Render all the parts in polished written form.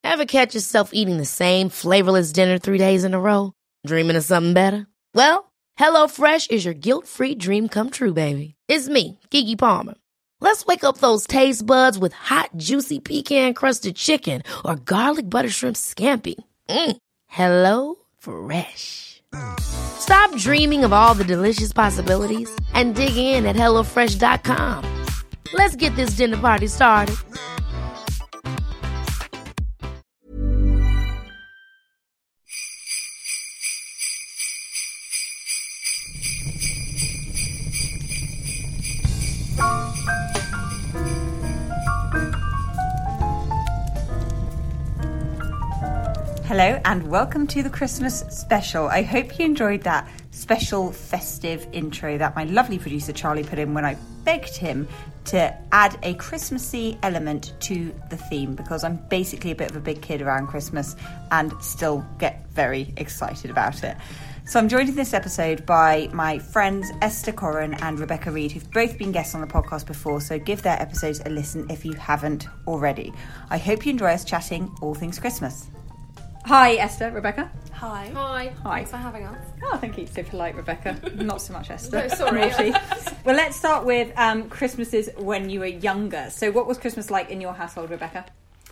Ever catch yourself eating the same flavorless dinner 3 days in a row? Dreaming of something better? Well, HelloFresh is your guilt-free dream come true, baby. It's me, Keke Palmer. Let's wake up those taste buds with hot, juicy pecan-crusted chicken or garlic butter shrimp scampi. Hello Fresh. Stop dreaming of all the delicious possibilities and dig in at HelloFresh.com. Let's get this dinner party started. Hello and welcome to the Christmas special. I hope you enjoyed that special festive intro that my lovely producer Charlie put in when I begged him to add a Christmassy element to the theme, because I'm basically a bit of a big kid around Christmas and still get very excited about it. So I'm joined in this episode by my friends Esther Corrin and Rebecca Reed, who've both been guests on the podcast before, so give their episodes a listen if you haven't already. I hope you enjoy us chatting all things Christmas. Hi, Esther. Rebecca. Hi. Hi. Thanks for having us. Oh, thank you. So polite, Rebecca. Not so much Esther. No, sorry. Well, let's start with Christmases when you were younger. So what was Christmas like in your household, Rebecca?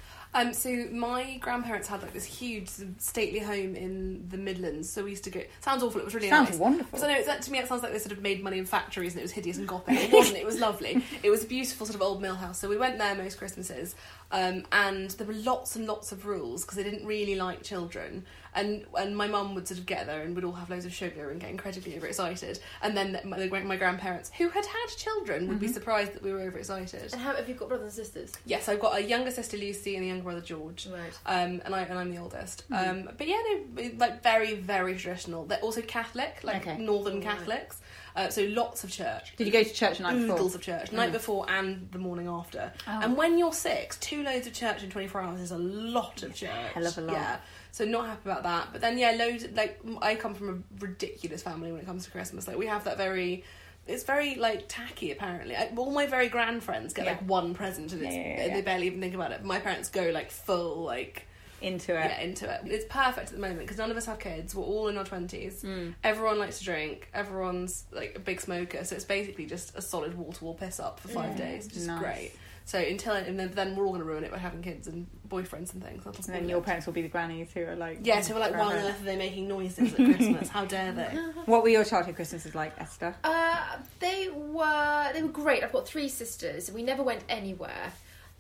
So my grandparents had like this huge stately home in the Midlands. So we used to go. Sounds awful. It was really nice. Sounds wonderful. So no, to me it sounds like they sort of made money in factories and it was hideous and gothic. It wasn't. It was lovely. It was a beautiful sort of old mill house. So we went there most Christmases, and there were lots and lots of rules because they didn't really like children. And my mum would sort of get there and would all have loads of sugar and get incredibly overexcited. And then my grandparents, who had children, would be surprised that we were overexcited. And how have you got brothers and sisters? Yes, I've got a younger sister Lucy and a younger brother George. Right. And I'm the oldest. But yeah, no, like very, very traditional. They're also Catholic, like Northern Catholics. So lots of church. Did you go to church the night before? Oodles of church. Night before and the morning after. Oh. And when you're 6, 2 loads of church in 24 hours is a lot of church. Hell of a lot. Yeah. So not happy about that. But then, yeah, loads... Like, I come from a ridiculous family when it comes to Christmas. Like, we have that very... It's very, like, tacky, apparently. All my very grand friends get, like, one present and they barely even think about it. But my parents go, like, full, like... Into it. Yeah, into it. It's perfect at the moment because none of us have kids. We're all in our 20s. Everyone likes to drink. Everyone's, like, a big smoker. So it's basically just a solid wall-to-wall piss-up for 5 days. Which is great. So then we're all going to ruin it by having kids and boyfriends and things. And then your parents will be the grannies who are like... Yeah, so we're like, why on earth are they making noises at Christmas? How dare they? What were your childhood Christmases like, Esther? They were great. I've got 3 sisters. We never went anywhere.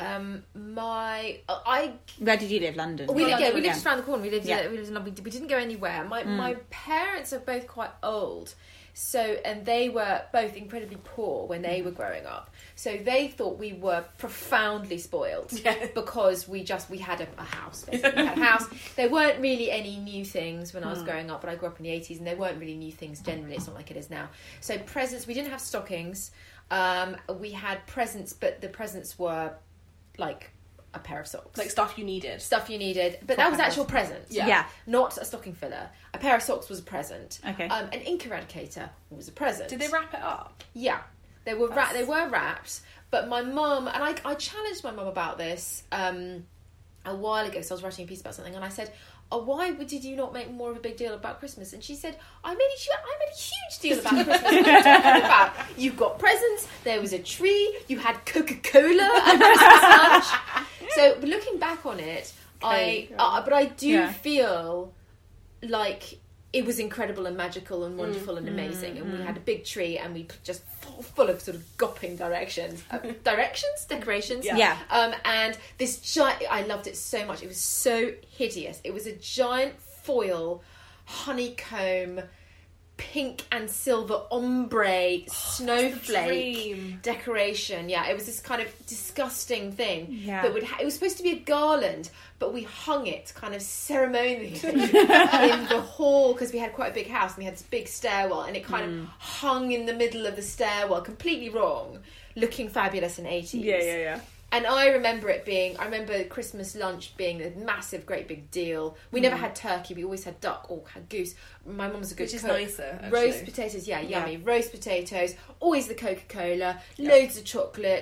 Where did you live? London? We lived just around the corner. We lived in London. We didn't go anywhere. My parents are both quite old. So, and they were both incredibly poor when they were growing up. So they thought we were profoundly spoiled because we had a house. Basically. We had a house. There weren't really any new things when I was growing up, but I grew up in the 80s, and there weren't really new things generally. It's not like it is now. So presents, we didn't have stockings. We had presents, but the presents were like a pair of socks. Like stuff you needed. But that was actual presents. Yeah. Not a stocking filler. A pair of socks was a present. Okay. An ink eradicator was a present. Did they wrap it up? Yeah. They were wrapped, but my mum, and I challenged my mum about this a while ago, so I was writing a piece about something, and I said, why did you not make more of a big deal about Christmas? And she said, I made a huge deal about Christmas. What are you talking about? You got presents, there was a tree, you had Coca-Cola at Christmas lunch. So looking back on it, but I do feel like it was incredible and magical and wonderful and amazing. And we had a big tree and we just full of sort of gopping decorations. Yeah. And this giant, I loved it so much. It was so hideous. It was a giant foil honeycomb pink and silver ombre snowflake decoration. Yeah, it was this kind of disgusting thing. Yeah. That it was supposed to be a garland, but we hung it kind of ceremonially in the hall because we had quite a big house and we had this big stairwell, and it kind of hung in the middle of the stairwell, completely wrong, looking fabulous in 80s. Yeah. And I remember Christmas lunch being a massive, great big deal. We never had turkey. We always had duck or had goose. My mum was a good cook. Which is nicer, actually. Roast potatoes, yummy. Roast potatoes, always the Coca-Cola, loads of chocolate,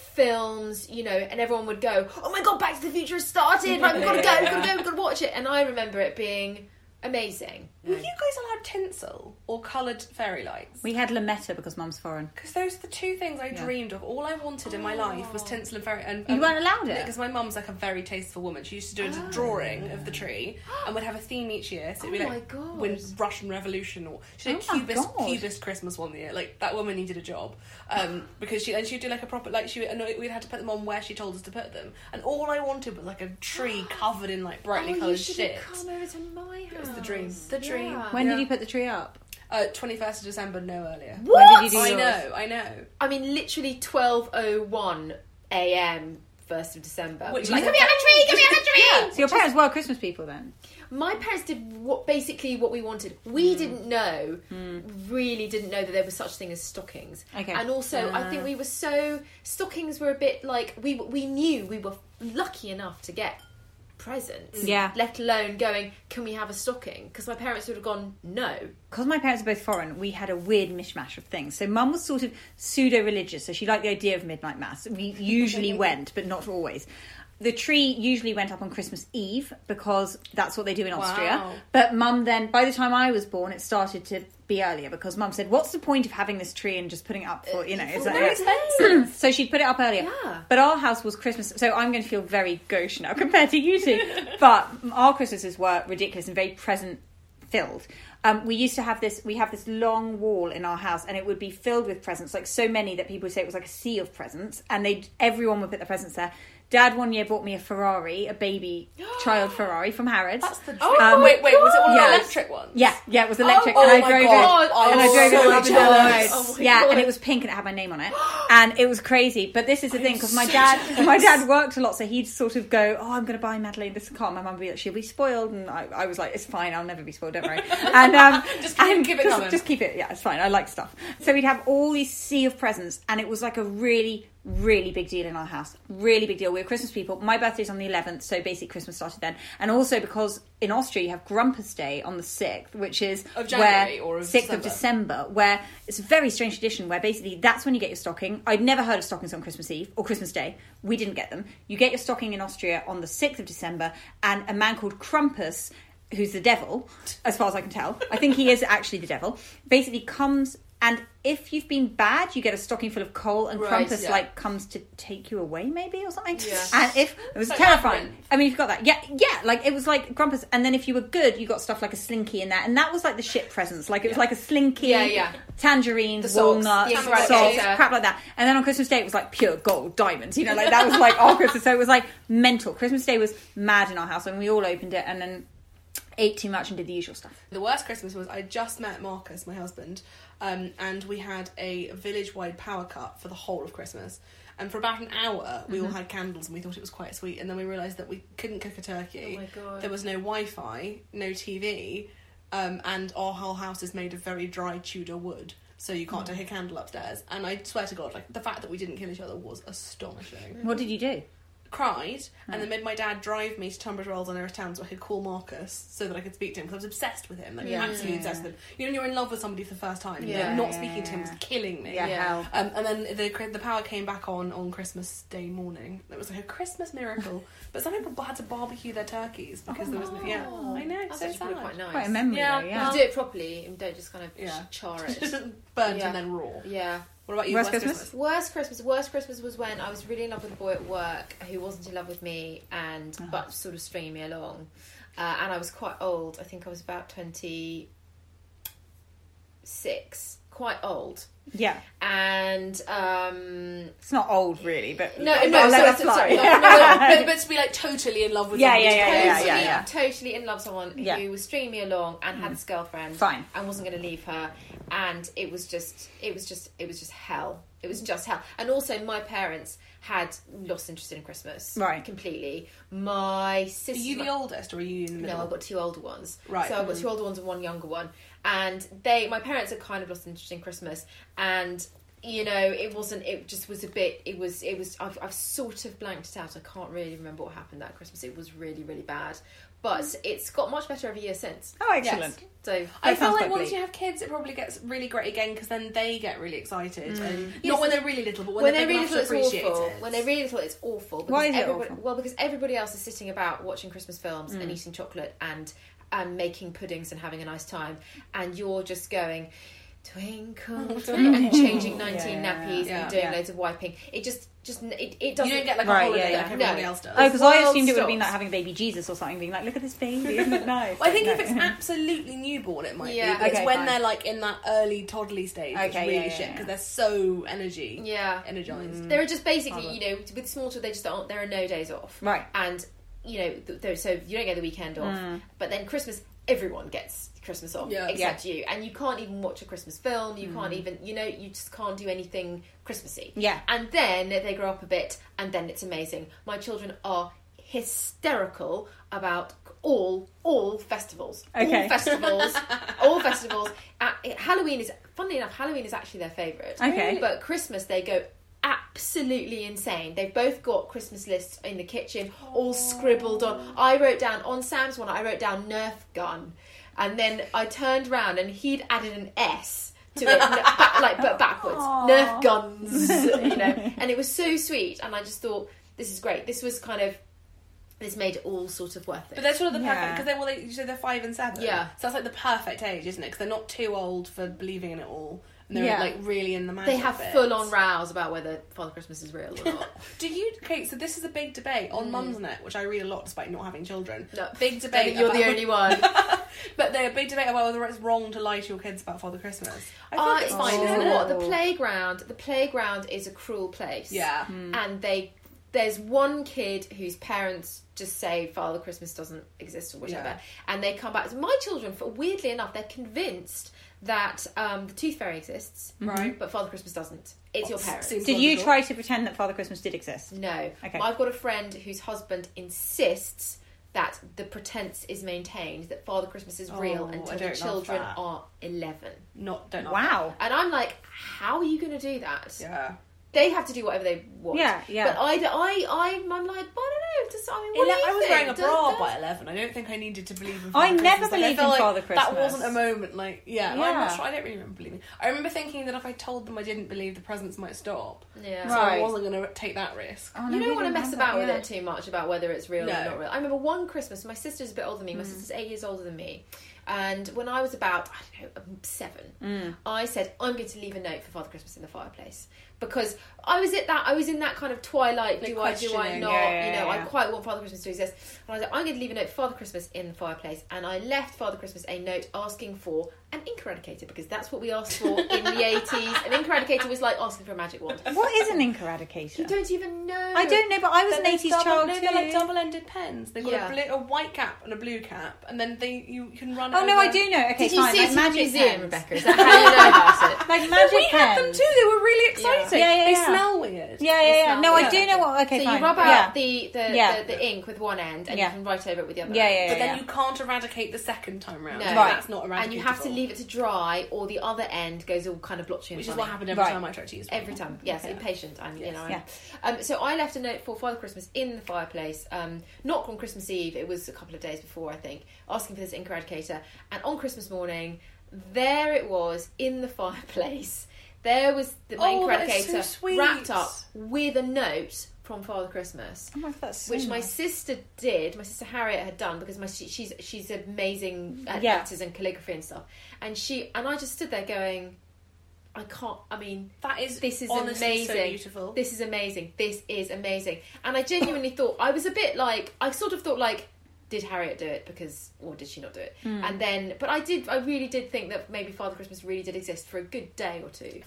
films, you know, and everyone would go, "Oh my god, Back to the Future has started! Right, we've got to go, we've got to watch it." And I remember it being amazing. Were you guys allowed tinsel or coloured fairy lights? We had Lametta because Mum's foreign. Because those are the two things I dreamed of. All I wanted in my life was tinsel and fairy. And You weren't allowed it? Because my mum's like a very tasteful woman. She used to do a drawing of the tree and would have a theme each year. So it'd be Oh like my God. when Russian Revolution, or she did Oh my Cubist Christmas one year. Like, that woman needed a job because she'd do like a proper, like, we'd had to put them on where she told us to put them. And all I wanted was like a tree covered in like brightly you coloured should shit. come over to my house. It was the dream. The dream. Yeah. When did you put the tree up? 21st of December, no earlier. When did you do I yours? know. I mean, literally 12:01 a.m. 1st of December. Which Like, is can we have a tree? Can we have a tree? So your parents were Christmas people then? My parents did basically what we wanted. We didn't know, really didn't know that there was such thing as stockings. Okay. And also, I think we were stockings were a bit like, we knew we were lucky enough to get presents. Yeah. Let alone going, can we have a stocking? Because my parents would have gone, no. Because my parents are both foreign, we had a weird mishmash of things. So Mum was sort of pseudo-religious, so she liked the idea of midnight mass. We usually went, but not always. The tree usually went up on Christmas Eve because that's what they do in Austria. Wow. But Mum then, by the time I was born, it started to be earlier because Mum said, what's the point of having this tree and just putting it up for, you know, it's very expensive. So she'd put it up earlier. Yeah. But our house was Christmas, so I'm going to feel very gauche now compared to you two. But our Christmases were ridiculous and very present filled. We used to have we have this long wall in our house and it would be filled with presents, like so many that people would say it was like a sea of presents, and everyone would put their presents there. Dad one year bought me a Ferrari, a baby child Ferrari from Harrods. That's the dream. Wait, was it one of the yes. electric ones? Yeah, it was electric, Oh, and my I drove God. it. I And I was drove it so up and down the road. jealous. Oh my Yeah, God. and it was pink and it had my name on it, and it was crazy. But this is the thing, because my dad worked a lot, so he'd sort of go, "Oh, I'm going to buy Madeleine this car." My mum would be like, "She'll be spoiled," and I was like, "It's fine, I'll never be spoiled, don't worry." And Just keep it coming. Just keep it. Yeah, it's fine. I like stuff. So we'd have all these sea of presents, and it was like a really, really big deal in our house. Really big deal. We were Christmas people. My birthday's on the 11th, so basically Christmas started then. And also because in Austria you have Grumpus Day on the 6th, which is Of January or of 6th of December, where it's a very strange tradition where basically that's when you get your stocking. I'd never heard of stockings on Christmas Eve or Christmas Day. We didn't get them. You get your stocking in Austria on the 6th of December, and a man called Krampus, who's the devil, as far as I can tell, I think he is actually the devil, basically comes, and if you've been bad, you get a stocking full of coal, and Right, Krampus yeah. comes to take you away, maybe, or something. Yeah. And if it was Like terrifying. Labyrinth. I mean, you've got that. Yeah, like it was like Krampus, and then if you were good, you got stuff like a slinky in there, and that was like the shit presents. Like it was like a slinky, Yeah. tangerines, The socks, walnuts, the socks, alligator. crap like that. And then on Christmas Day, it was like pure gold, diamonds. You know, like that was like our Christmas. So it was like mental. Christmas Day was mad in our house, and we all opened it, and then ate too much and did the usual stuff. The worst Christmas was I just met Marcus, my husband, and we had a village-wide power cut for the whole of Christmas. And for about an hour, we all had candles and we thought it was quite sweet. And then we realised that we couldn't cook a turkey. Oh my God. There was no Wi-Fi, no TV, and our whole house is made of very dry Tudor wood. So you can't take a candle upstairs. And I swear to God, like, the fact that we didn't kill each other was astonishing. What did you do? Cried, and then made my dad drive me to Tunbridge Wells on Erith Town so I could call Marcus so that I could speak to him, because I was obsessed with him, like absolutely obsessed with him. You know, when you're in love with somebody for the first time, Yeah. like, not speaking to him was killing me. Yeah. And then the power came back on Christmas Day morning. It was like a Christmas miracle. But some people had to barbecue their turkeys because there was no. Yeah, I know. That's so actually sad. quite nice. Quite a memory, Yeah. though, yeah. You do it properly and don't just kind of Yeah. char it. Burnt Yeah. and then raw. Yeah. What about you? Worst Christmas? Worst Christmas was when I was really in love with a boy at work who wasn't in love with me, and but sort of stringing me along, and I was quite old. I think I was about 26, quite old, Yeah. and It's not old, really, but... no, I'll let that fly. sorry, but to be like totally in love with Yeah, somebody. yeah. totally in love with someone Yeah. who was stringing me along and had this girlfriend. Fine. And wasn't going to leave her, and it was just hell. It was just hell. And also, my parents had lost interest in Christmas, Right. completely. My sister. Are you the oldest or are you in the middle? No, I've got two older ones. Right. So I've got two older ones and one younger one. And my parents had kind of lost interest in Christmas. And you know, it wasn't. It just was a bit. It was. I've sort of blanked it out. I can't really remember what happened that Christmas. It was really, really bad. But it's got much better every year since. Oh, excellent. Yes. So I feel like once you have kids, it probably gets really great again because then they get really excited. And not when they're really little, but when they're really little, it's awful. When they're really little, it's awful. Why is it awful? Well, because everybody else is sitting about watching Christmas films and eating chocolate and making puddings and having a nice time, and you're just going twinkle, twinkle and changing 19 nappies and doing loads of wiping. It just it doesn't. You don't get like a holiday like everybody else does. Oh, because I assumed it would have been like having baby Jesus or something, being like, look at this baby, isn't it nice? Well, I think if it's absolutely newborn, it might be. But it's when they're like in that early toddly stage, it's really shit because they're so energized. They're just basically, you know, with small children, they just aren't. There are no days off, right? And you know, so you don't get the weekend off, but then Christmas, everyone gets Christmas off except you, and you can't even watch a Christmas film. You can't even, you know, you just can't do anything Christmassy. Yeah. And then they grow up a bit, and then it's amazing. My children are hysterical about all festivals. Okay. All festivals. Halloween is, funnily enough, Halloween is actually their favourite. Okay. But Christmas, they go absolutely insane. They've both got Christmas lists in the kitchen, all scribbled on. I wrote down, on Sam's one, I wrote down Nerf gun. And then I turned around and he'd added an S to it, but backwards. Aww. Nerf guns, you know. And it was so sweet. And I just thought, this is great. This was kind of, this made it all sort of worth it. But they're sort of the perfect, because you say they're 5 and 7. Yeah. So that's like the perfect age, isn't it? Because they're not too old for believing in it all. And they're like really in the magic. They have full-on rows about whether Father Christmas is real or not. Okay, so this is a big debate on Mumsnet, which I read a lot despite not having children. No, big debate. You're the only one. But they're a big debate about whether it's wrong to lie to your kids about Father Christmas. I think it's fine. You know what? The playground is a cruel place. Yeah. And there's one kid whose parents just say Father Christmas doesn't exist or whatever, and they come back. My children, weirdly enough, they're convinced that the Tooth Fairy exists, right? But Father Christmas doesn't. It's your parents. Did you try to pretend that Father Christmas did exist? No. Okay. I've got a friend whose husband insists that the pretense is maintained that Father Christmas is real until the children are 11. Wow. And I'm like, how are you going to do that? Yeah. They have to do whatever they want. Yeah. But I'm like, I don't know. I was wearing a bra by 11. I don't think I needed to believe in Father I Christmas. never believed in Father Christmas. That wasn't a moment, like, I'm not sure. I don't really remember believing. I remember thinking that if I told them I didn't believe, the presents might stop. Yeah. So I wasn't going to take that risk. Oh, no, you don't want to mess about with it too much about whether it's real or not real. I remember one Christmas, my sister's a bit older than me. My sister's 8 years older than me. And when I was about, 7, I said, I'm going to leave a note for Father Christmas in the fireplace. Because I was in that kind of twilight, do I not? I quite want Father Christmas to exist. And I was like, I'm going to leave a note for Father Christmas in the fireplace. And I left Father Christmas a note asking for an ink eradicator, because that's what we asked for in the 80s. An ink eradicator was like asking for a magic wand. What is an ink eradicator? You don't even know. I don't know, but I was an 80s child too. They're like double-ended pens. They've got a white cap and a blue cap, and then you can run it over. No, I do know. Okay, Did you see it in the museum, pens. Rebecca? Is that how you know about it? Like magic we pens. had them too. They were really exciting. Yeah. They smell weird. Yeah. No, I do know what. Okay, so fine. you rub out the ink with one end, and you can write over it with the other. But then you can't eradicate the second time round. No, that's not eradicatable. And you have to leave it to dry, or the other end goes all kind of blotchy. Which is what happened every time I tried to use one. Every time, yes, impatient. So I left a note for Father Christmas in the fireplace. Not on Christmas Eve. It was a couple of days before, I think. Asking for this ink eradicator, and on Christmas morning, there it was in the fireplace. There was the ink eradicator wrapped up with a note from Father Christmas, which my sister did. My sister Harriet had done, because she's amazing at letters and calligraphy and stuff. And I just stood there going, I can't. I mean, this is amazing. So beautiful. This is amazing. This is amazing. And I genuinely thought, I was a bit like, I sort of thought like, did Harriet do it or did she not do it? And then, but I really did think that maybe Father Christmas really did exist for a good day or two.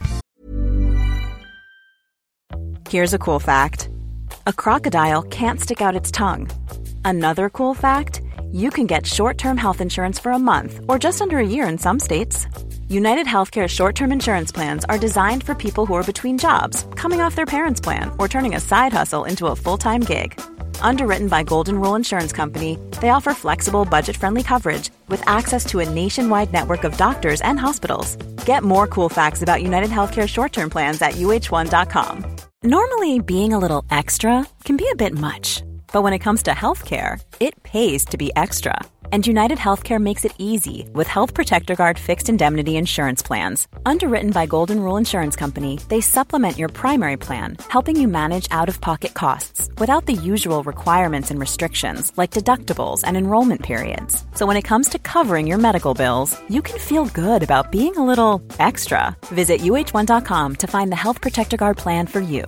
Here's a cool fact. A crocodile can't stick out its tongue. Another cool fact, you can get short-term health insurance for a month or just under a year in some states. United Healthcare short-term insurance plans are designed for people who are between jobs, coming off their parents' plan, or turning a side hustle into a full-time gig. Underwritten by Golden Rule Insurance Company, they offer flexible, budget-friendly coverage with access to a nationwide network of doctors and hospitals. Get more cool facts about United Healthcare short-term plans at uh1.com. Normally, being a little extra can be a bit much, but when it comes to healthcare, it pays to be extra. And United Healthcare makes it easy with Health Protector Guard fixed indemnity insurance plans. Underwritten by Golden Rule Insurance Company, they supplement your primary plan, helping you manage out-of-pocket costs without the usual requirements and restrictions like deductibles and enrollment periods. So when it comes to covering your medical bills, you can feel good about being a little extra. Visit uh1.com to find the Health Protector Guard plan for you.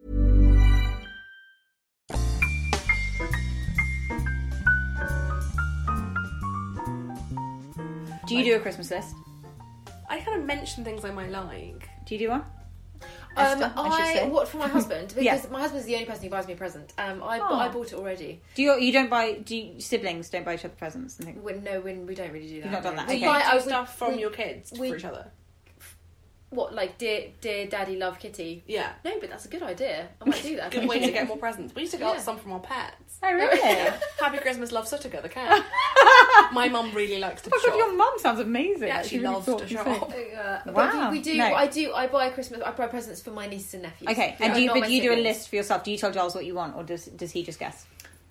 Do you do a Christmas list? I kind of mention things I might like. Do you do one? Esther, I should say. What, for my husband? Because Yeah. my husband's the only person who buys me a present. I bought it already. Siblings don't buy each other presents and things? We don't really do that. You've not done that, Do okay. you buy- do we- stuff from we- your kids we- for each other? What, like dear Daddy, love Kitty? Yeah. No, but that's a good idea. I might do that. Good way to get more presents. We used to get Yeah. some from our pets. Oh, really? Happy Christmas, love Suttiger, the cat. My mum really likes to Oh, shop. God, your mum sounds amazing. She actually really loves thought to you shop. said. But Wow. we do. No. I buy presents for my nieces and nephews. Okay, Yeah, and not my do you do a siblings. list for yourself? Do you tell Giles what you want, or does he just guess?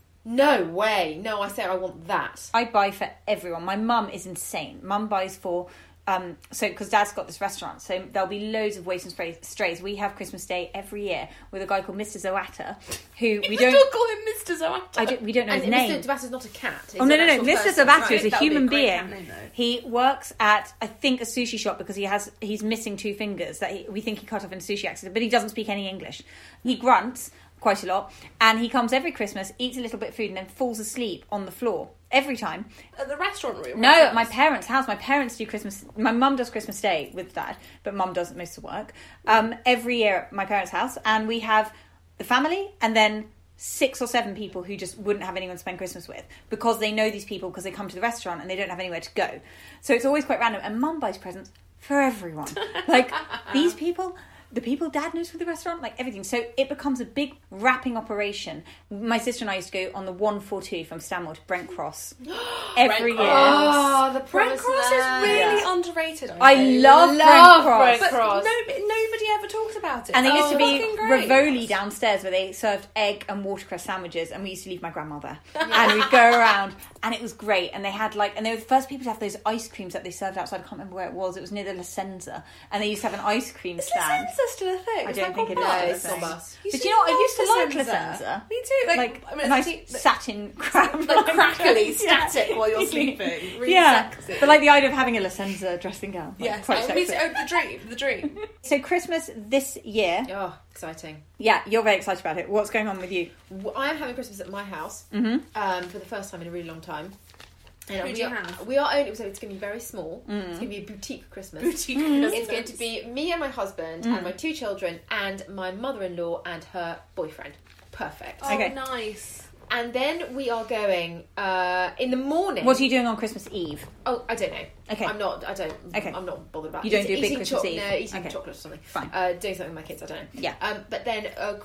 No way. No, I say I want that. I buy for everyone. My mum is insane. Mum buys for because Dad's got this restaurant, so there'll be loads of Waste and Strays. We have Christmas Day every year with a guy called Mr. Zoatta, who we Still don't. call him Mr. Zoatta. We don't know And his name. Mr. Zabata's not a cat. It's Oh no! an actual Mr. person. Zoatta Right, is a that would be a human great being. cat name, though. He works at, I think, a sushi shop because he's missing 2 fingers that we think he cut off in a sushi accident, but he doesn't speak any English. He grunts quite a lot, and he comes every Christmas, eats a little bit of food, and then falls asleep on the floor every time. At the restaurant room? No, at my parents' house. My parents do Christmas. My mum does Christmas Day with Dad, but Mum does most of the work. Every year at my parents' house, and we have the family, and then 6 or 7 people who just wouldn't have anyone to spend Christmas with because they know these people because they come to the restaurant and they don't have anywhere to go. So it's always quite random. And Mum buys presents for everyone. Like these people. The people Dad knows from the restaurant, like everything. So it becomes a big wrapping operation. My sister and I used to go on the 142 from Stanmore to Brent Cross every year. Oh, the Brent promised Cross land. is really Yeah. underrated. I think. love Brent Cross. Brent Cross. But nobody ever talks about it. And there used to be Fucking great. Rivoli downstairs where they served egg and watercress sandwiches, and we used to leave my grandma there. And we'd go around, and it was great. And they had and they were the first people to have those ice creams that they served outside. I can't remember where it was. It was near the La Senza, and they used to have an ice cream Is stand. La Senza still a thing? I Is don't that think it gone is. bust? No, it's not bust. But you know what? I used to love like La Senza. Me too. Like I mean, a nice it's satin crab. like crackly, Yeah. static while you're sleeping. Really yeah, sexy. but like the idea of having a La Senza dressing gown. Like, Yes, quite me sexy. too. Oh, the dream. So Christmas this year, Oh, exciting. yeah, you're very excited about it. What's going on with you? I am having Christmas at my house for the first time in a really long time. And Who do you have? We are only, so it's going to be very small. It's going to be a boutique Christmas. Boutique It's going to be me and my husband and my 2 children and my mother-in-law and her boyfriend. Perfect. Oh, Okay. nice. And then we are going in the morning. What are you doing on Christmas Eve? Oh, I don't know. Okay. I'm not. I don't. Okay. I'm not bothered about. You don't do a big eating Christmas Eve? No, eating Okay. chocolate or something. Fine. Doing something with my kids. I don't know. Yeah. But then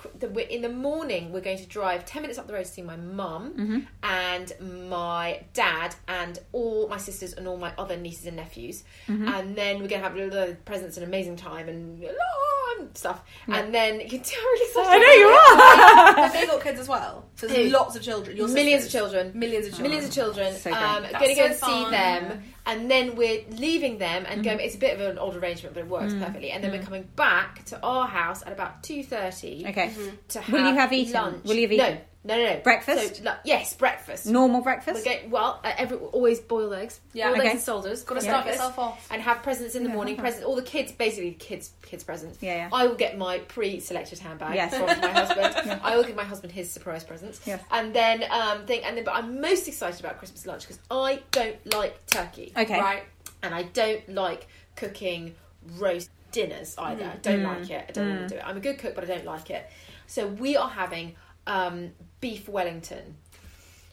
in the morning we're going to drive 10 minutes up the road to see my mum and my dad and all my sisters and all my other nieces and nephews, and then we're going to have the presents, an amazing time and stuff. And then you can tell I'm really excited. I know you are. Have they got kids as well? So there's Who? lots of children. Your Millions of sisters. children. Millions of children. Millions of children. So great. Going to That's go and so see fun. them, and then we're leaving them and going. It's a bit of an odd arrangement, but it works perfectly. And then we're coming back to our house at about 2:30. Okay. To have Will you have eaten? lunch. Will you have eaten? No. Breakfast? So, yes, breakfast. Normal breakfast? We're going, always boiled eggs. Yeah. Boiled Okay. eggs and solders. Got to start yourself off. And have presents in the morning. Presents, all the kids, basically kids presents. Yeah. I will get my pre-selected handbag Yes. from my husband. I will give my husband his surprise presents. Yes. And then but I'm most excited about Christmas lunch because I don't like turkey. Okay. Right. And I don't like cooking roast dinners either. I don't like it. I don't want to do it. I'm a good cook, but I don't like it. So we are having beef Wellington.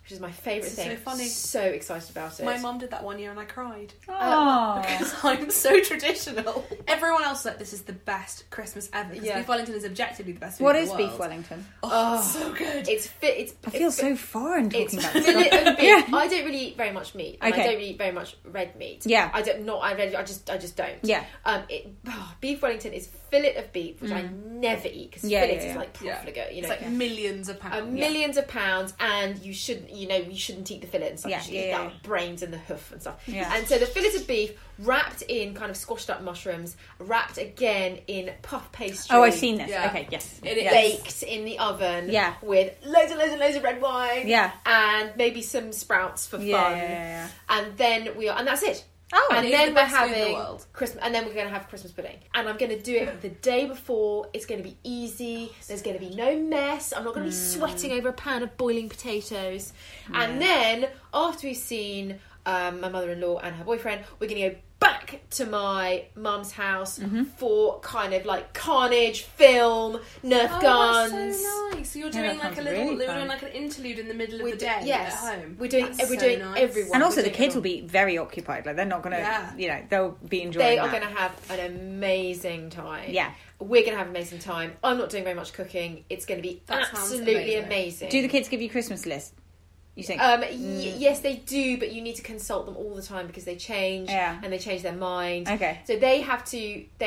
which is my favourite This is thing. so funny. So excited about it. My mum did that one year and I cried. Oh. Because I'm so traditional. Everyone else is like, this is the best Christmas ever. Because Yeah. Beef Wellington is objectively the best food What in is the beef world. Wellington? Oh, so good. I feel so foreign talking about this. Fillet of beef. Yeah. I don't really eat very much meat. And Okay. I don't really eat very much red meat. Yeah. I just don't. Yeah. Beef Wellington is fillet of beef, which I never eat because Yeah, fillet yeah, is yeah. like profligate. You It's know, like millions of pounds. millions of pounds, and you shouldn't eat the fillet and stuff. Yeah, you should yeah, eat yeah. that brains and the hoof and stuff. Yeah. And so the fillet of beef wrapped in kind of squashed up mushrooms, wrapped again in puff pastry. Oh, I've seen this. Yeah. Okay, yes. It is. Yes. Baked in the oven, Yeah. with loads of red wine, Yeah. and maybe some sprouts for fun, Yeah. and then and that's it. Oh, and it is then the we're best food in the having world. Christmas, and then we're going to have Christmas pudding, and I'm going to do it the day before. It's going to be easy. There's going to be no mess. I'm not going to be sweating over a pan of boiling potatoes. And then after we've seen my mother-in-law and her boyfriend, we're going to go back to my mum's house for kind of like carnage, film, Nerf guns. That's so nice. So you're doing that like sounds a little, really you're fun. doing like an interlude in the middle of We the do- day yes. at home. We're doing That's so everyone. And also We're the doing kids everyone. will be very occupied. Like they're not going to, Yeah. they'll be enjoying They that. are going to have an amazing time. Yeah. We're going to have an amazing time. I'm not doing very much cooking. It's going to be That sounds absolutely amazing. amazing. Do the kids give you Christmas lists? You think? Yes, they do, but you need to consult them all the time because they change and they change their mind. Okay. So they have to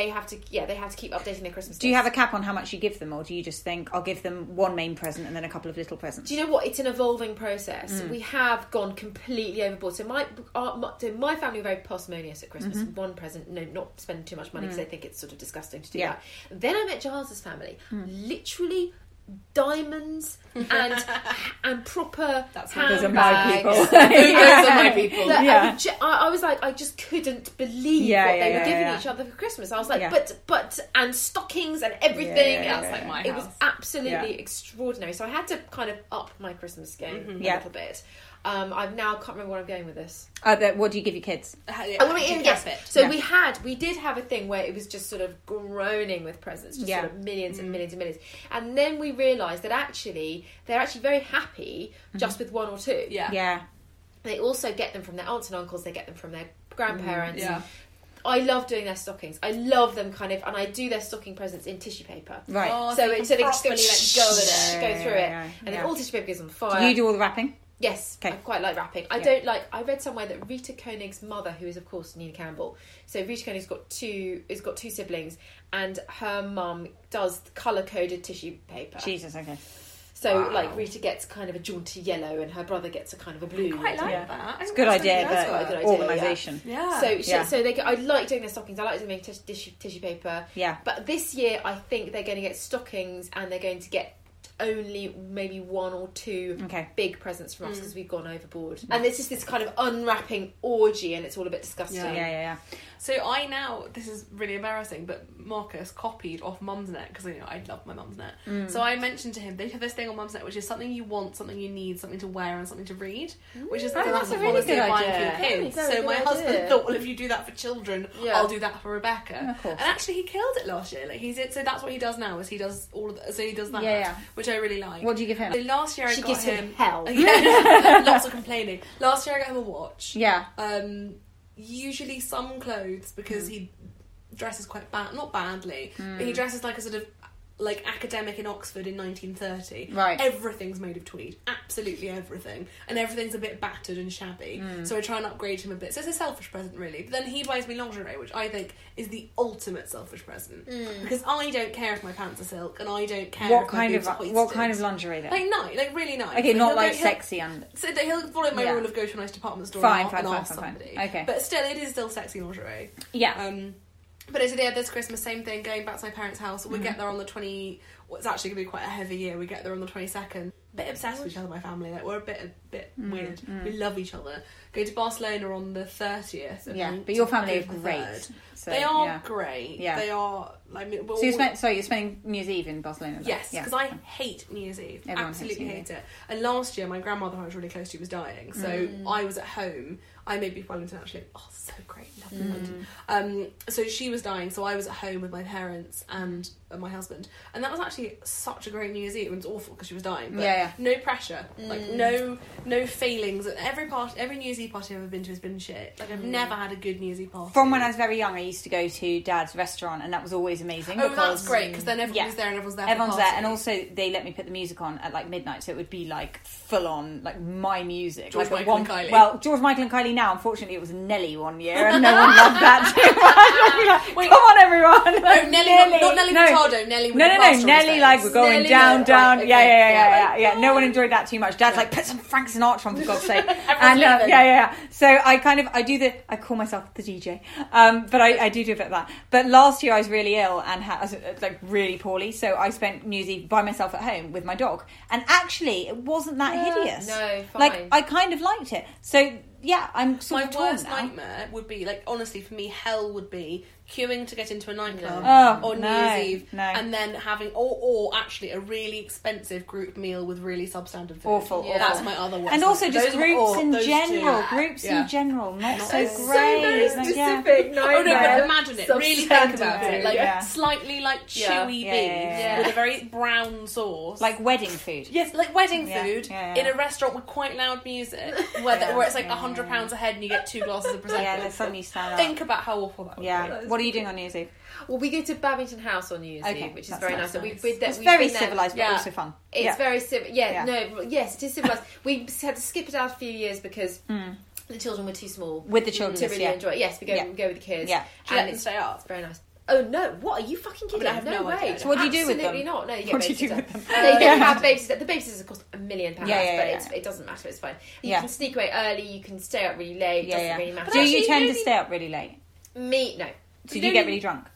keep updating their Christmas. Do you have a list. cap on how much you give them, or do you just think I'll give them one main present and then a couple of little presents? Do you know what? It's an evolving process. We have gone completely overboard. So my family are very parsimonious at Christmas. One present, not spending too much money because they think it's sort of disgusting to do that. Then I met Giles's family. Literally diamonds and proper Those are my handbags. people. Those are my people. Yeah. I was like, I just couldn't believe Yeah, what they yeah, were giving yeah. each other for Christmas. I was like, Yeah. but and stockings and everything. Yeah, And that's like my it was house. absolutely Yeah. extraordinary. So I had to kind of up my Christmas game a Yeah. little bit. I now can't remember where I'm going with this. What do you give your kids? We did have a thing where it was just sort of groaning with presents, just sort of millions and millions and millions. And then we realised that actually they're actually very happy just with one or two. Yeah. They also get them from their aunts and uncles. They get them from their grandparents. Yeah. I love doing their stockings. I love them kind of, and I do their stocking presents in tissue paper. Right. Oh, So you they just go properly let go of it. go through it, yeah, and then yeah. all tissue paper goes on fire. Do you do all the wrapping? Yes, Okay. I quite like wrapping. I Yeah. don't like. I read somewhere that Rita Koenig's mother, who is of course Nina Campbell, so Rita Koenig's got two siblings, and her mum does colour coded tissue paper. Jesus, okay. So like Rita gets kind of a jaunty yellow, and her brother gets a kind of a blue. Quite like Yeah. that. It's a good idea, that's quite a good but idea, organisation. Yeah. So they I like doing their stockings. I like doing tissue paper. Yeah. But this year, I think they're going to get stockings, and they're going to get only maybe one or two big presents from us because we've gone overboard. And this is this kind of unwrapping orgy, and it's all a bit disgusting. Yeah. So this is really embarrassing, but Marcus copied off Mumsnet because I love my Mumsnet. So I mentioned to him, they have this thing on Mumsnet which is something you want, something you need, something to wear, and something to read, which is that's a really policy good of buying idea. for your kids. Very So good my husband idea. thought, well, if you do that for children, Yeah. I'll do that for Rebecca. Of course. And actually, he killed it last year. Like so that's what he does now. Is he does all of so he does that, Yeah. which I really like. What do you give him? So last year I She got gives him hell. Yeah, lots of complaining. Last year I got him a watch. Yeah. Usually some clothes because he dresses quite not badly, but he dresses like a sort of like academic in Oxford in 1930. Right. Everything's made of tweed, absolutely everything, and everything's a bit battered and shabby. So I try and upgrade him a bit. So it's a selfish present, really. But then he buys me lingerie, which I think is the ultimate selfish present because I don't care if my pants are silk, and I don't care What if my kind boobs of are hoisted. what kind of lingerie then? Like really nice. Okay, not He'll like go- sexy and So he'll follow my Yeah. rule of go to a nice department store Fine, and fine, ask fine, fine. somebody. Okay. But still, it is still sexy lingerie. yeah. But it's this Christmas, same thing, going back to my parents' house. We get there on the 20... Well, it's actually going to be quite a heavy year. We get there on the 22nd. Bit obsessed with each other, my family. Like, we're a bit weird. We love each other. Go to Barcelona on the 30th. And Yeah, then but your to family go are to the great. 3rd. So, They are yeah. great. Yeah. They are... Like, So you're spending New Year's Eve in Barcelona? Then? Yes, Yeah. because I hate New Year's Eve. Everyone hates Absolutely New hate it. And last year, my grandmother who I was really close to was dying, so I was at home. I made beef Wellington actually. Oh, so great, love beef Wellington. So she was dying, so I was at home with my parents and my husband, and that was actually party such a great New Year's Eve. It was awful because she was dying. But Yeah. no pressure. Like, no feelings. Every New Year's Eve party I've ever been to has been shit. Like, I've never had a good New Year's Eve party. From when I was very young, I used to go to Dad's restaurant, and that was always amazing. Oh, that's great, because then everyone's there and everyone's there for Everyone's the there, party. and also they let me put the music on at like midnight, so it would be like full on, like my music. George like Michael and Kylie. Well, George Michael and Kylie now. Unfortunately, it was Nelly one year, and no one loved that too much. Wait. Come on, everyone! Oh, Nelly, not Nelly Furtado. Nelly with the plaster on his Nelly, face. like we're going Nelly, down. right, okay. Yeah. No one enjoyed that too much. Dad's like, put some Frank Sinatra on, for God's sake. And leaving. yeah. So I I call myself the DJ, but I do a bit of that. But last year I was really ill and I was like really poorly, so I spent New Year's Eve by myself at home with my dog, and actually it wasn't that hideous. No, fine. Like I kind of liked it. So yeah, I'm sort My of torn worst now. nightmare would be, like, honestly, for me, hell would be queuing to get into a nightclub Oh, on no, New Year's Eve, no. and then having, or actually a really expensive group meal with really substandard food. Awful. That's my other worst. And also nightmare. just Those are- groups in those general. two. Groups Yeah. in general, not so It's great. So very Like, yeah. specific. Oh no, but nightmare. imagine it. Really think about it. Like Yeah. slightly like Yeah. chewy Yeah, beef yeah. with a very brown sauce. Like wedding food. Yes, like wedding Yeah, food yeah. in a restaurant with quite loud music, where it's like £100 a head and you get 2 glasses of prosecco. Yeah, then suddenly you stand up. Think about how awful that would be. Yeah. What are you doing on New Year's Eve? Well, we go to Badminton House on New Year's Okay, Eve, which is that's very nice. nice. So Nice. we've It's we've very been there- civilised, but Yeah. also fun. It's Yeah. very civil. Yeah, Yeah. no, yes, it is civilised. We had to skip it out a few years because the children were too small With the children, to really yeah. enjoy it. Yes, we go Yeah. with the kids. Yeah. Should you let and them it's stay up? very nice. Oh no! What are you fucking kidding? I have no way. idea. So what do you do with them? Absolutely not. No, you get What do you do babysitter. with them? They don't have babysitters. The babysitters cost £1 million, Yeah, yeah, but yeah. it doesn't matter. It's fine. You Yeah. can sneak away early. You can stay up really late. It doesn't really matter. Do you actually, tend to maybe- stay up really late? Me, no. Did you get really drunk?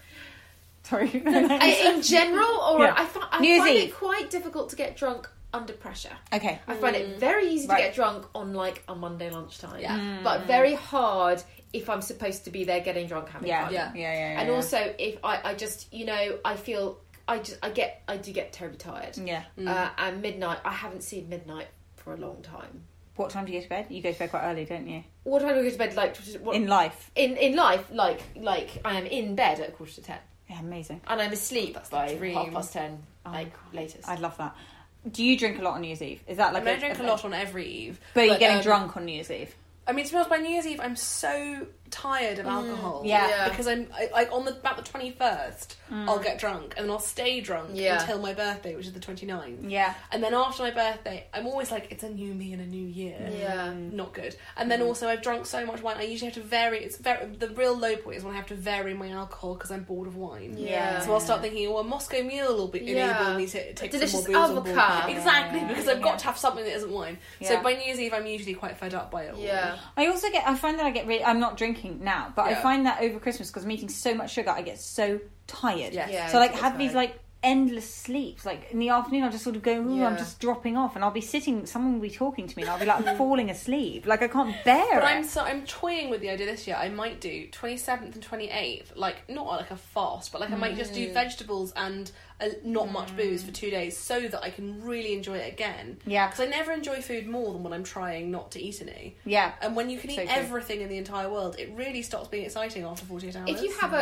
Sorry. In general, or Yeah. I find New Year's it Eve. quite difficult to get drunk under pressure. Okay. I find it very easy to Right. get drunk on like a Monday lunchtime. Yeah. But very hard if I'm supposed to be there getting drunk having Yeah. fun. Yeah. And also if I just, I feel I do get terribly tired. Yeah. And midnight, I haven't seen midnight for a long time. What time do you go to bed? You go to bed quite early, don't you? What time do I go to bed? Like what, In life. in life, like I am in bed at 10:15, Yeah, amazing. and I'm asleep by dream. 10:30, like latest. I'd love that. Do you drink a lot on New Year's Eve? Is that like I drink a lot on every Eve. But you're getting drunk on New Year's Eve? I mean, to be honest, by New Year's Eve, I'm so tired of alcohol. Yeah. Because like on about the 21st, I'll get drunk, and then I'll stay drunk until my birthday, which is the 29th. Yeah. And then after my birthday, I'm always like, it's a new me and a new year. Yeah. Not good. And then also, I've drunk so much wine, I usually have to vary. The real low point is when I have to vary my alcohol because I'm bored of wine. Yeah. So I'll start thinking, well, a Moscow Mule will be enable me to take Delicious some more booze on vodka. board. Exactly, Yeah, because I've got to have something that isn't wine. Yeah. So by New Year's Eve, I'm usually quite fed up by it all. Yeah. I find that I get really... I'm not drinking now, but I Yeah. find that over Christmas, because I'm eating so much sugar, I get so tired. Yes. Yeah, So like it's have these tired. like endless sleeps. Like in the afternoon, I'll just sort of go, ooh, I'm Yeah. just dropping off, and I'll be sitting, someone will be talking to me, and I'll be like falling asleep. Like I can't bear But it. I'm toying with the idea this year. I might do 27th and 28th, like not like a fast, but like I might just do vegetables and not much booze for 2 days, so that I can really enjoy it again. Yeah. Because I never enjoy food more than when I'm trying not to eat any. Yeah. And when you can So eat true. everything in the entire world, it really stops being exciting after 48 hours. If you have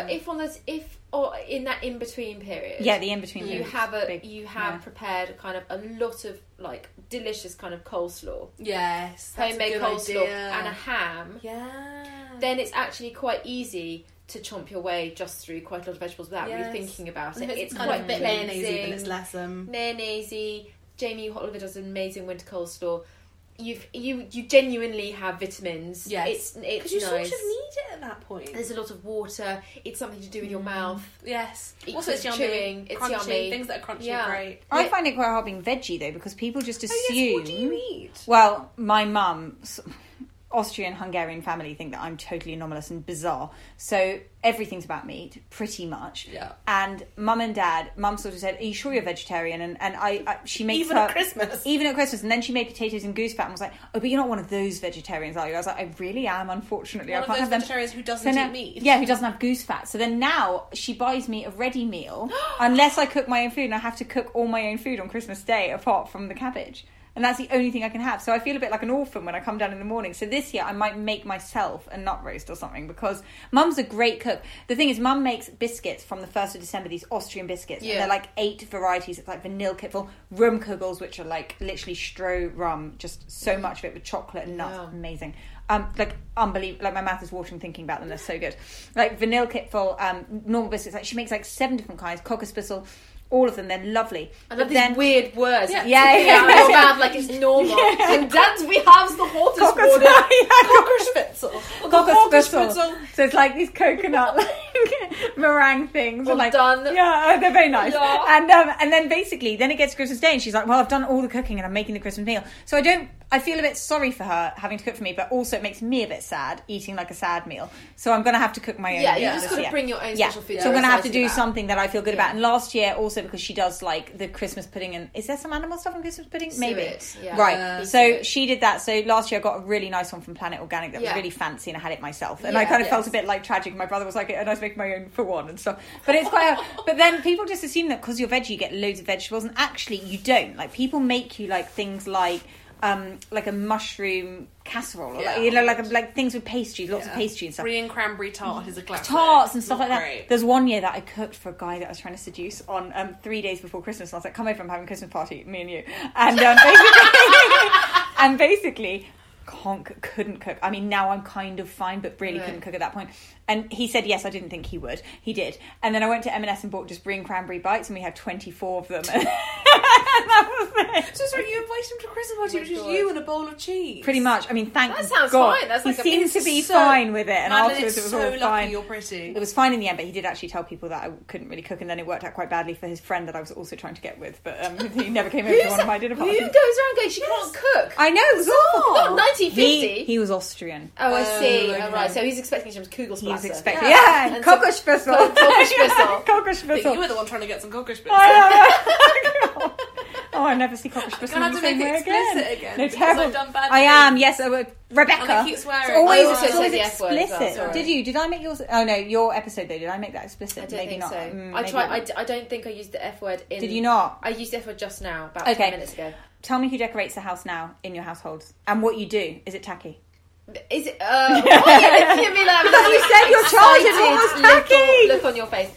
or in that in between period, Yeah, the in-between you period have is big. yeah. prepared kind of a lot of like delicious kind of coleslaw, yes, that's homemade a good coleslaw, idea. and a ham. Yeah. Then it's actually quite easy to chomp your way just through quite a lot of vegetables without really Yes. thinking about And it. if It's kind quite of a bit mayonnaise, cleansing. but it's less Mayonnaise. Jamie Oliver does an amazing winter coleslaw. You genuinely have vitamins. Yes. It's because you nice. sort of need it at that point. There's a lot of water. It's something to do with your mouth. Yes. Equals Also, it's yummy. chewing. It's crunchy. yummy. Things that are crunchy Yeah. are great. I find it quite hard being veggie though, because people just assume. What do you eat? Well, my mum's Austrian-Hungarian family think that I'm totally anomalous and bizarre. So everything's about meat, pretty much. Yeah. And mum and dad, mum sort of said, "Are you sure you're vegetarian?" And she makes Even her... at Christmas? Even at Christmas. And then she made potatoes and goose fat and was like, "Oh, but you're not one of those vegetarians, are you?" I was like, "I really am, unfortunately. One I of can't those have them." vegetarians who doesn't now- eat meat. Yeah, who doesn't have goose fat. So then now she buys me a ready meal unless I cook my own food, and I have to cook all my own food on Christmas Day apart from the cabbage. And that's the only thing I can have. So I feel a bit like an orphan when I come down in the morning. So this year I might make myself a nut roast or something, because Mum's a great cook. The thing is, Mum makes biscuits from the 1st of December, these Austrian biscuits. Yeah. And they're like 8 varieties. It's like Vanillekipferl, Rumkugels, which are like literally Stroh rum, just so much of it with chocolate and nuts. Yeah. Amazing. Like unbelievable. Like my mouth is watering thinking about them. They're so good. Like Vanillekipferl, normal biscuits. Like she makes like 7 different kinds. Kokosbissel. All of them, they're lovely. I love these weird words. Yeah. Out of your mouth like it's normal. And Dad's, we have the hottest water. Kokosbissel. So it's like these coconut like meringue things. Well like, done. Yeah, they're very nice. Yeah. And then basically, then it gets Christmas Day, and she's like, "Well, I've done all the cooking, and I'm making the Christmas meal." So I feel a bit sorry for her having to cook for me, but also it makes me a bit sad eating like a sad meal. So I'm going to have to cook my own. Yeah, meal you just this got to year. bring your own special food. So I'm going to have to excited do about. something that I feel good about. And last year, also because she does like the Christmas pudding, and is there some animal stuff in Christmas pudding? Maybe. Suet, yeah. Right. So she did that. So last year I got a really nice one from Planet Organic that was really fancy, and I had it myself. And I kind of felt a bit like tragic. My brother was like, and I was making my own for one and stuff. But it's quite. But then people just assume that because you're veggie, you get loads of vegetables, and actually you don't. Like people make you like things like a mushroom casserole, or like things with pastries, lots of pastry and stuff. Brie and cranberry tart is a classic. Tarts and stuff like that. Great. There's one year that I cooked for a guy that I was trying to seduce on 3 days before Christmas, and I was like, "Come over, I'm having a Christmas party, me and you." And basically, couldn't cook. I mean, now I'm kind of fine, but really couldn't cook at that point. And he said yes. I didn't think he would. He did. And then I went to M&S and bought just Brie and cranberry bites, and we had 24 of them. And that was it. So sorry, you invited him to a Christmas party, which is you and a bowl of cheese. Pretty much. I mean, thank That sounds God. fine. That's he like a seemed big- to be so- fine with it, and Madeline, afterwards it's it was so all lucky fine. you're pretty. It was fine in the end, but he did actually tell people that I couldn't really cook, and then it worked out quite badly for his friend that I was also trying to get with. But he never came over to one of my dinner Who parties. goes around going, she can't cook? I know, it was awful. What, 1950? He was Austrian. Oh, I see. okay. Oh, right. So he's expecting some Kugelsblaser. He was expecting, And some- Kokosbissel. Kokosbissel. But Kokosbissel. you were the one trying to get some cockroach bits. Oh, I never see Kokosbissel Gonna in have the to same make way it explicit again. again, No, because terrible. I've done bad I am, things. yes. Rebecca. And I keep swearing. It's always, I also it's always said the F word as well, explicit. sorry. Did you? Did I make yours? Oh no, your episode though. Did I make that explicit? I don't Maybe think not. so. Maybe. I don't think I used the F word in... Did you not? I used the F word just now, about Okay. 10 minutes ago. Tell me who decorates the house now in your households, and what you do. Is it tacky? Is it... why are you looking at me like Because you said your childhood was excited tacky. look on your face?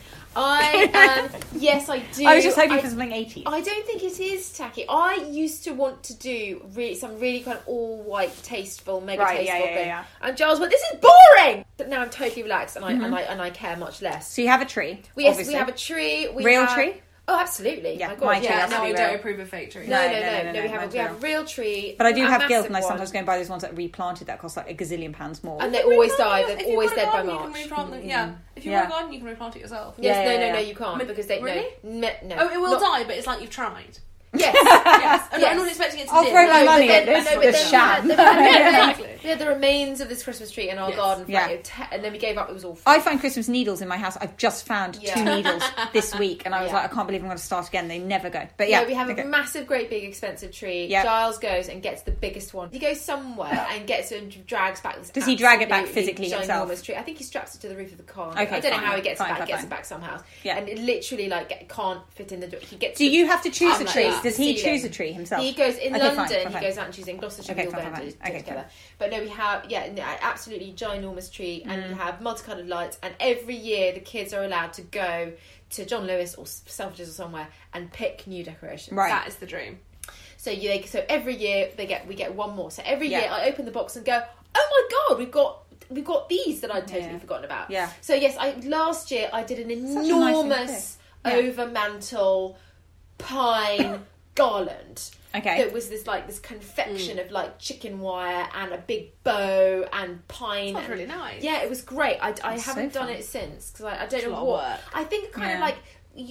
Yes, I do. I was just hoping for something 80s. I don't think it is tacky. I used to want to do some really kind of all white, tasteful, mega Right, tasteful yeah. thing. And Giles went, "This is boring." But now I'm totally relaxed, and I care much less. So you have a tree. We obviously. have a tree. Real tree? Oh, absolutely. Yeah, My God, my tree yeah. has to No, be I real. don't approve of fake trees. No. No, We have a real tree. But I do a have guilt, massive and I sometimes one. go and buy those ones that are replanted that cost like a gazillion pounds more. And they always die. If They're you've always got a dead by garden, March. You can replant them. Yeah. If you've Yeah. got a garden, you can replant it yourself. Yes, Yeah. no, you can't because they Really? no. Oh, it will Not- die, but it's like you've tried. Yes. Yes. I'm Yes. not expecting it to I'll live. throw my No, money but at then- this. no, but This then- sham. Exactly. We had the remains of this Christmas tree in our Yes. garden for Yeah. and then we gave up. It was awful. I find Christmas needles in my house. I've just found 2 needles this week, and I was Yeah. like, I can't believe I'm going to start again. They never go. But yeah, No, we have okay. a massive, great, big, expensive tree. Yeah. Giles goes and gets the biggest one. He goes somewhere and gets it and drags back this. Does he drag it back absolutely physically himself? ginormous tree. I think he straps it to the roof of the car. Okay, I don't know fine. how he gets Fine, it back. fine, Gets fine. it back somehow. Yeah. And it literally can't fit in the. He gets. Do you have to choose I'm a like tree? that. Does he Ceiling. choose a tree himself? He goes in Okay, fine, London. fine. He goes out and chooses in Gloucestershire. Okay, we all go fine, and do fine. Okay, together. fine. But no, we have absolutely ginormous tree, and Mm. we have multicoloured lights. And every year the kids are allowed to go to John Lewis or Selfridges or somewhere and pick new decorations. Right. That is the dream. So so every year we get one more. So every Yeah. year I open the box and go, oh my God, we've got these that I'd totally forgotten about. Yeah. So yes, last year I did an Such a nice thing to enormous do. Yeah. over mantle pine garland. Okay. That was this confection of like chicken wire and a big bow and pine. Sounds and- really nice. Yeah, it was great. I That's haven't so done fun. it since because I don't It's a know lot of what. work. I think kind of Yeah. like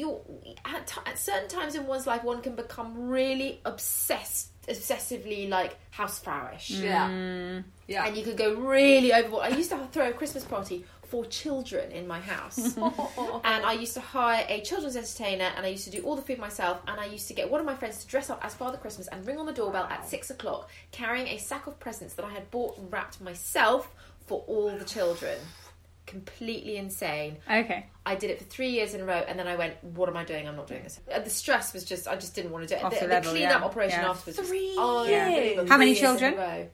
at certain times in one's life, one can become really obsessively like houseflowish. Yeah. Yeah. And you could go really overboard. I used to throw a Christmas party for children in my house. And I used to hire a children's entertainer, and I used to do all the food myself, and I used to get one of my friends to dress up as Father Christmas and ring on the doorbell at 6 o'clock, carrying a sack of presents that I had bought and wrapped myself for all the children. completely insane. Okay. I did it for 3 years in a row, and then I went, what am I doing? I'm not doing this. The stress was just, I just didn't want to do it. Off the The level, clean-up operation afterwards was 3 years. unbelievable. How many 3 years in a children? row.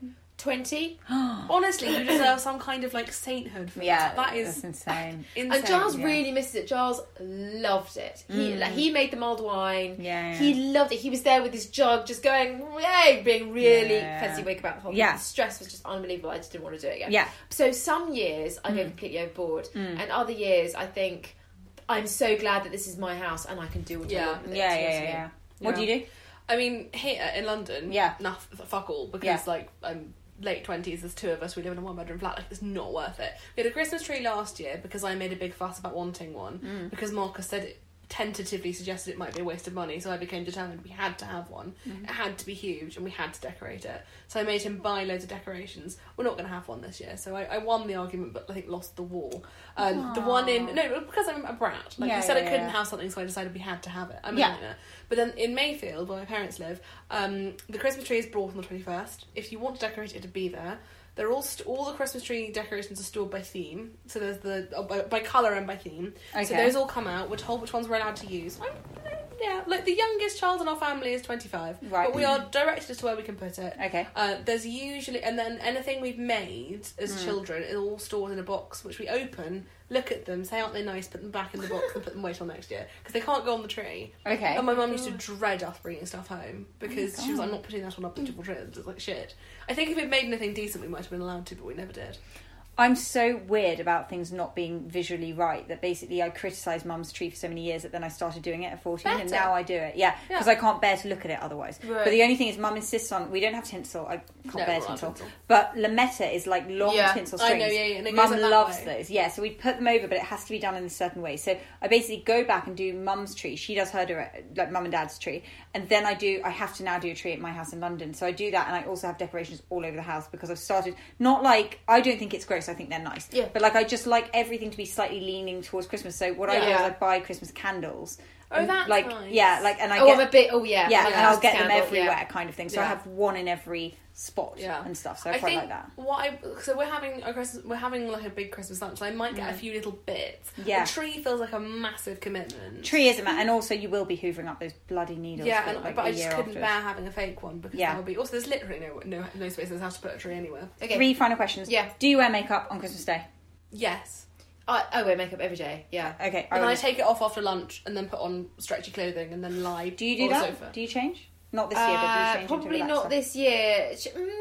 20. Honestly, you deserve some kind of like sainthood for Yeah, that. That that's is insane. insane. And Giles yeah. really misses it. Giles loved it. He made the mulled wine. Yeah. He loved it. He was there with his jug, just going, yay, being really Yeah. fessy-wake about the whole Yeah. thing. The stress was just unbelievable. I just didn't want to do it again. Yeah. So some years I go completely overboard, and other years I think, I'm so glad that this is my house and I can do what I want with it. Yeah, Do you know yeah, what I mean? yeah. What do you do? I mean, here in London, Yeah. fuck all, because Yeah. like I'm late 20s, there's 2 of us, we live in a 1-bedroom flat, like it's not worth it. We had a Christmas tree last year because I made a big fuss about wanting one, because Marcus said tentatively suggested it might be a waste of money, so I became determined we had to have one. It had to be huge and we had to decorate it, so I made him buy loads of decorations. We're not going to have one this year, so I won the argument, but I think lost the war. The one in because I'm a brat, like Yeah, you said, yeah, I couldn't yeah. have something, so I decided we had to have it. I'm a Yeah. millionaire. But then in Mayfield, where my parents live, the Christmas tree is brought on the 21st. If you want to decorate it, to be there. They're all the Christmas tree decorations are stored by theme. So there's by colour and by theme. Okay. So those all come out. We're told which ones we're allowed to use. Yeah, like the youngest child in our family is 25. Right. But we are directed as to where we can put it. Okay. There's usually, and then anything we've made as children is all stored in a box, which we open, look at them, say aren't they nice, put them back in the box and put them away till next year, because they can't go on the tree. Okay. And my mum used to dread us bringing stuff home because she was like, I'm not putting that on a beautiful tree. It's like shit. I think if we'd made anything decent, we might have been allowed to, but we never did. I'm so weird about things not being visually right that basically I criticised Mum's tree for so many years that then I started doing it at 14 and Better. now I do it. Yeah, because I can't bear to look at it otherwise. Right. But the only thing is Mum insists on, we don't have tinsel, I can't No, bear we're not tinsel. tinsel. But Lametta is like long Yeah, tinsel I strings. know, yeah, and it goes Mum like that loves way. those. Yeah, so we put them over, but it has to be done in a certain way. So I basically go back and do Mum's tree. She does her direct, like Mum and Dad's tree. And then I have to now do a tree at my house in London. So I do that, and I also have decorations all over the house because I've started, not like, I don't think it's gross, I think they're nice. Yeah. But like I just like everything to be slightly leaning towards Christmas. So what I do is Yeah. I buy Christmas candles. Oh, And, that's like nice. yeah, like and I Oh, get I'm a bit, yeah, my and I'll last get them candle, everywhere, yeah. kind of thing. So I Yeah. have one in every spot Yeah. and stuff. So I quite like that. So we're having like a big Christmas lunch. So I might get a few little bits. Yeah. A tree feels like a massive commitment. Tree is a and also you will be hoovering up those bloody needles. Yeah, for, and, like, but a I just year couldn't afterwards. bear having a fake one because Yeah. that would be. Also, there's literally no space in this house to put a tree anywhere. Okay. 3 final questions. Yeah. Do you wear makeup on Christmas Day? Yes. I wear makeup every day, yeah. Okay. And then I take it off after lunch and then put on stretchy clothing and then lie. Do you do on the that? sofa. Do you change? Not this year, but do you change? Probably into not stuff? this year.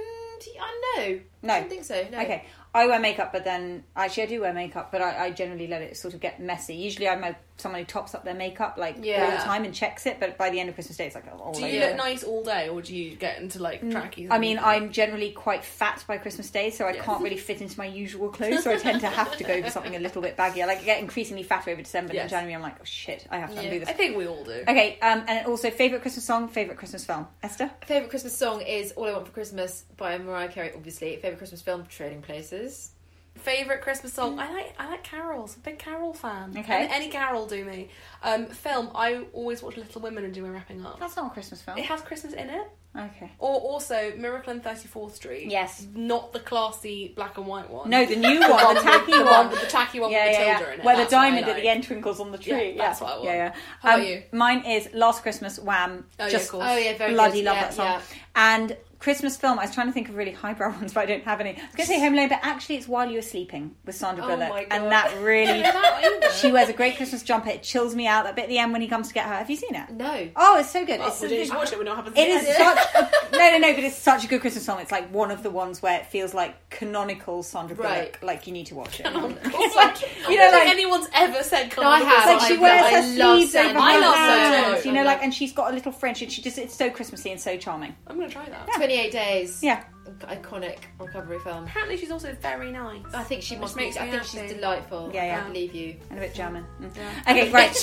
I No. don't think so. No. Okay. I wear makeup, but then actually I do wear makeup, but I generally let it sort of get messy. Usually I'm someone who tops up their makeup like all the Yeah. time and checks it, but by the end of Christmas Day it's like all Do over. you look nice all day, or do you get into like trackies? I mean, I'm generally quite fat by Christmas Day, so I can't really fit into my usual clothes, so I tend to have to go for something a little bit baggier. Like I get increasingly fatter over December, and Yes. in January I'm like, oh shit, I have to undo this. I think we all do. Okay, and also favourite Christmas song, favourite Christmas film. Esther? Favourite Christmas song is All I Want for Christmas by Mariah Carey, obviously. Favourite Christmas film, Trading Places. Favourite Christmas song? I like carols. I'm a big carol fan. Okay. Any carol do me. Film, I always watch Little Women and do my wrapping up. That's not a Christmas film. It has Christmas in it. Okay. Or also Miracle on 34th Street. Yes. Not the classy black and white one. No, the new one, the tacky one. With the tacky one Yeah, with yeah, Matilda yeah. in it. Where the That's what I diamond at like. the end twinkles on the tree. Yeah, that's what I want. Yeah, yeah. How about you? Mine is Last Christmas, Wham. Oh, yeah, Just of course. Oh, yeah, very bloody good. love Yeah, that song. yeah. And Christmas film, I was trying to think of really highbrow ones, but I don't have any. I was going to say Home Alone, but actually it's While You Were Sleeping with Sandra Oh Bullock. my God. And that really... That either. She wears a great Christmas jumper. It chills me out. That bit at the end when he comes to get her. Have you seen it? No. Oh, it's so good. Well, It's we just watch it. We know what happens. It at the is end. such a, no, but it's such a good Christmas song. It's like one of the ones where it feels like canonical Sandra Bullock. Right. Like you need to watch it. It's like, You know, I don't think like- anyone's ever said No, I have. It's like canonical. she wears I her love sleeves over Sandra her I love hands, Sandra. you know, like, and she's got a little French, and it's so Christmassy and so charming. I'm going to try that. 28 Days. Yeah. Iconic recovery film. Apparently she's also very nice. I think she must be. makes me I think happy. she's delightful. Yeah, yeah. I believe you. And a bit German. Okay, right.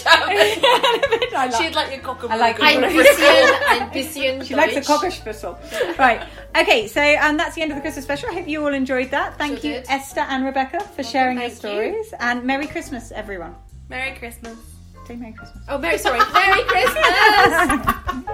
She'd like your cock I like Ein bisschen She likes a Deutsch. Cockerspitzel. Right. Okay, so that's the end of the Christmas special. I hope you all enjoyed that. Thank Sure you, did. Esther and Rebecca, for sharing your thank stories. And Merry Christmas, everyone. Merry Christmas. Say Merry Christmas. Oh, Merry Christmas!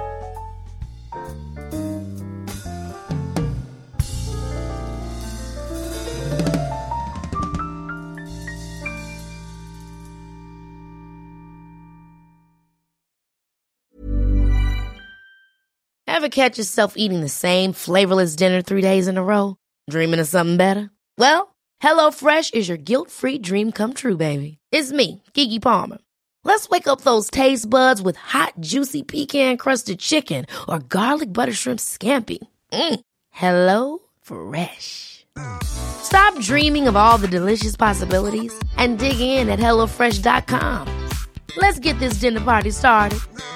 Ever catch yourself eating the same flavorless dinner 3 days in a row? Dreaming of something better? Well, HelloFresh is your guilt-free dream come true, baby. It's me, Keke Palmer. Let's wake up those taste buds with hot, juicy pecan-crusted chicken or garlic butter shrimp scampi. Hello Fresh. Stop dreaming of all the delicious possibilities and dig in at HelloFresh.com. Let's get this dinner party started.